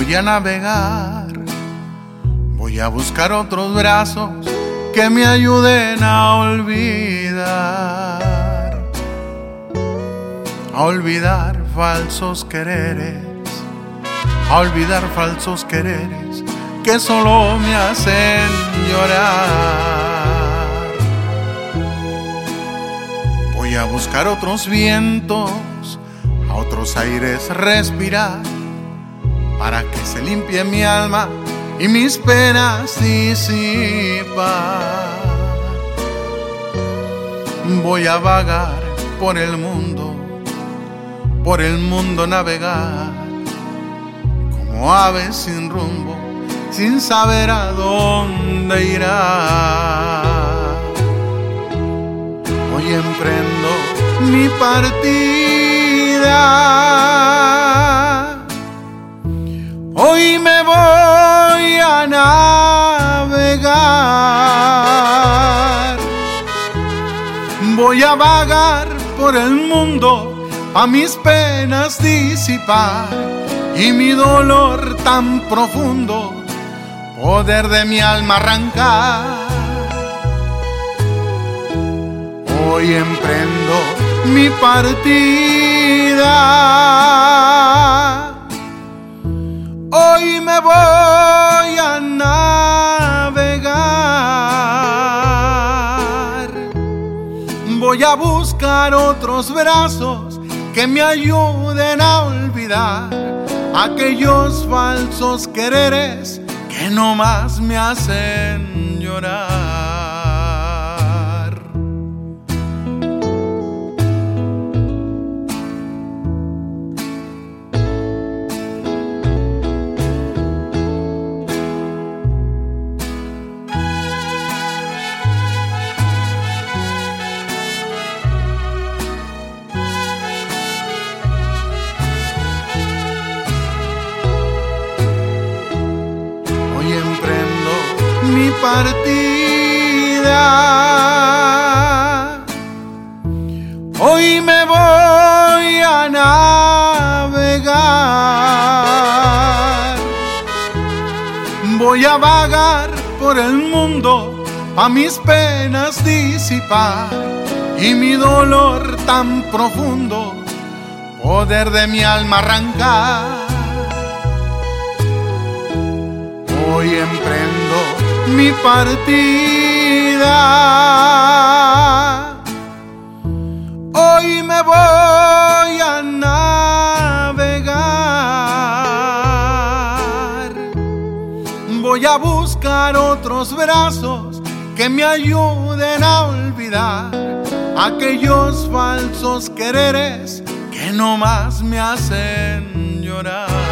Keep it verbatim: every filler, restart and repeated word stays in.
Voy a navegar, voy a buscar otros brazos que me ayuden a olvidar, a olvidar falsos quereres, a olvidar falsos quereres que solo me hacen llorar. Voy a buscar otros vientos, a otros aires respirar, para que se limpie mi alma y mis penas disipar. Voy a vagar por el mundo, por el mundo navegar, como ave sin rumbo, sin saber a dónde irá. Hoy emprendo mi partida, hoy me voy a navegar, voy a vagar por el mundo, a mis penas disipar y mi dolor tan profundo poder de mi alma arrancar. Hoy emprendo mi partida, hoy me voy a navegar, voy a buscar otros brazos que me ayuden a olvidar aquellos falsos quereres que no más me hacen llorar. Mi partida, hoy me voy a navegar, voy a vagar por el mundo, a mis penas disipar y mi dolor tan profundo poder de mi alma arrancar. Hoy emprendo mi partida, hoy me voy a navegar, voy a buscar otros brazos que me ayuden a olvidar aquellos falsos quereres que no más me hacen llorar.